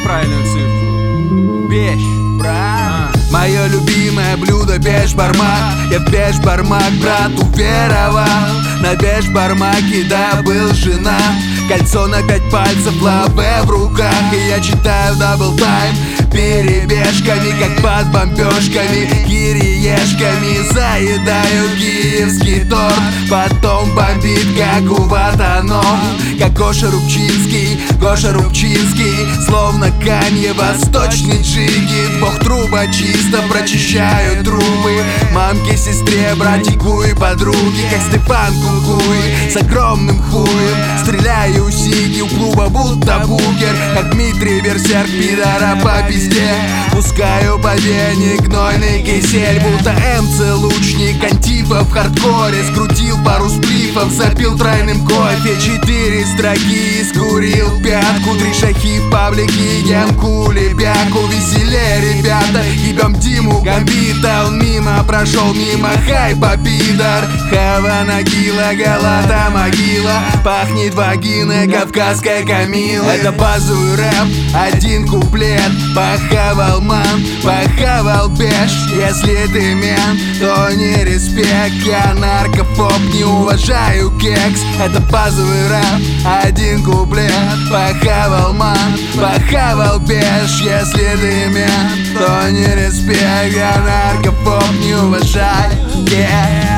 правильную цифру. Беш, Мое любимое блюдо беш-бармак. Я в беш-бармак, брат, уверовал. На беш-бармаке добыл жена. Кольцо на 5 пальцев, лаве в руках. И я читаю дабл тайм перебежками, как под бомбежками, кириешками. Заедаю киевский торт, потом бомбит, как у Ватанов. Как Гоша Рубчинский, словно Канье, восточный джигит. Бог трубочиста, прочищаю трубы. Мамке, сестре, братику и подруге, как Степан Кукуй с огромным хуем. Стреляю сиги у клуба, будто букер, как Дмитрий Берсерк, пидора по пизде. Пускаю по вене гнойный кисель, будто МЦ лучник. Антифа в хардкоре, скрутил пару сплифов, запил тройным кофе. 4 строки, скурил пятку, 3 шахи в паблике, ем кули, бяку. Веселее, ребята, ебем Диму Гамбита. Он мимо прошел, мимо хайпа, пидор. Хава Нагила, Галата могила, пахнет вагиной кавказской Камилы. Это базовый рэп, один куплет. Похавал ман, похавал беш. Если ты мент, то не респект. Я наркофоб, не уважаю кекс. Это базовый рэп, один куплет. Похавал ман, похавал беш. Если ты мент, то не респект. Я наркофоб, не уважаю кекс.